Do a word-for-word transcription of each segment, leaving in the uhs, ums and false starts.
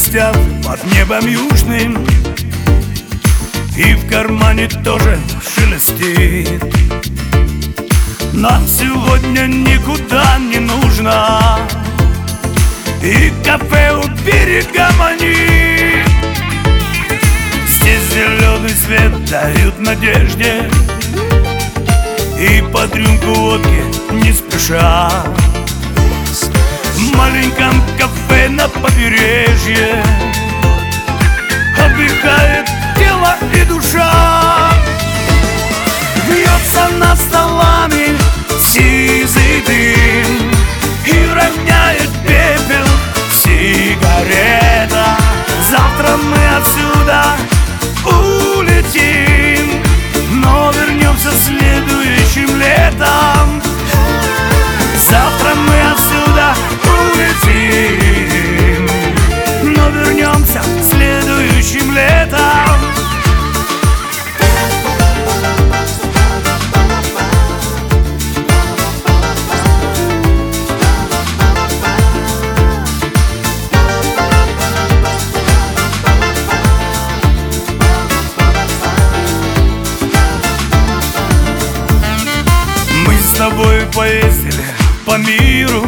летят под небом южным, и в кармане тоже шелестит. Нам сегодня никуда не нужно, и кафе у берега манит. Здесь зеленый свет дают надежде, и под рюмку водки не спеша. В маленьком кафе на побережье отдыхает тело и душа. Вьется над столами сизый дым и роняет пепел сигарета. Завтра мы отсюда улетим, но вернемся следующим летом. Завтра мы отсюда улетим, но вернемся следующим летом. Мы с тобой поездили по миру: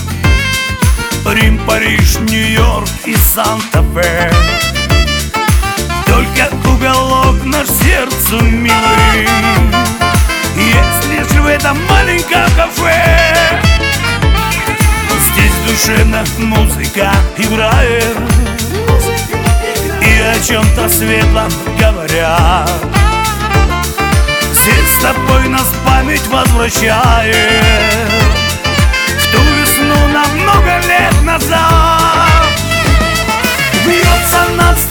Рим, Париж, Нью-Йорк и Санта-Фе. Только уголок наш сердцу милый есть лишь в этом маленьком кафе. Здесь душевно музыка играет, и о чем-то светлом говорят. Здесь с тобой нас память возвращает в ту весну на много лет назад. Вьется над